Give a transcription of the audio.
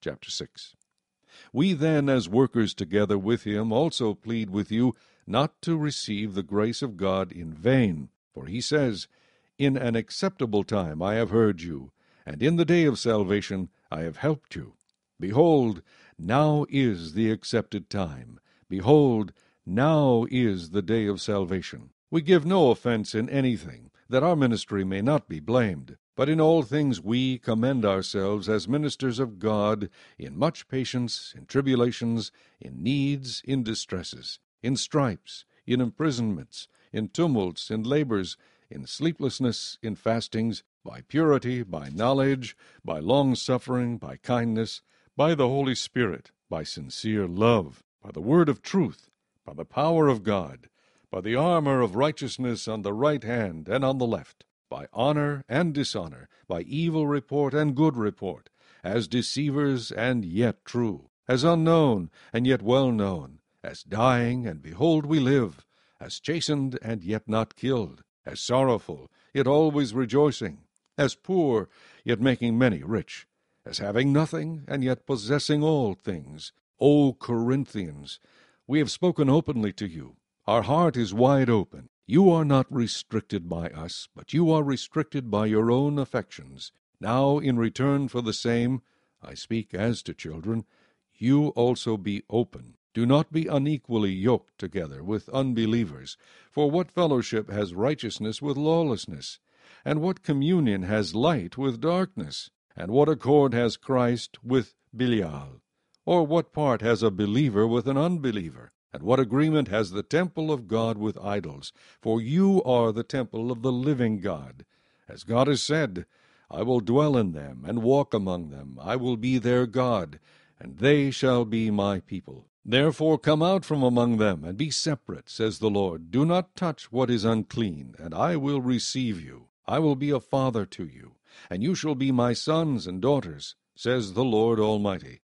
chapter 6. We then, as workers together with him, also plead with you not to receive the grace of God in vain. For he says, In an acceptable time I have heard you, and in the day of salvation I have helped you. Behold, now is the accepted time. Behold, now is the day of salvation. We give no offense in anything, that our ministry may not be blamed. But in all things we commend ourselves as ministers of God, in much patience, in tribulations, in needs, in distresses, in stripes, in imprisonments, in tumults, in labors, in sleeplessness, in fastings, by purity, by knowledge, by long-suffering, by kindness, by the Holy Spirit, by sincere love, by the word of truth, by the power of God, by the armor of righteousness on the right hand and on the left, by honor and dishonor, by evil report and good report, as deceivers and yet true, as unknown and yet well known, as dying and behold we live, as chastened and yet not killed, as sorrowful yet always rejoicing, as poor yet making many rich, as having nothing and yet possessing all things. O Corinthians, we have spoken openly to you. Our heart is wide open. You are not restricted by us, but you are restricted by your own affections. Now, in return for the same, I speak as to children, you also be open. Do not be unequally yoked together with unbelievers. For what fellowship has righteousness with lawlessness? And what communion has light with darkness? And what accord has Christ with Belial? Or what part has a believer with an unbeliever? And what agreement has the temple of God with idols? For you are the temple of the living God. As God has said, I will dwell in them and walk among them. I will be their God, and they shall be my people. Therefore come out from among them, and be separate, says the Lord. Do not touch what is unclean, and I will receive you. I will be a father to you, and you shall be my sons and daughters, says the Lord Almighty.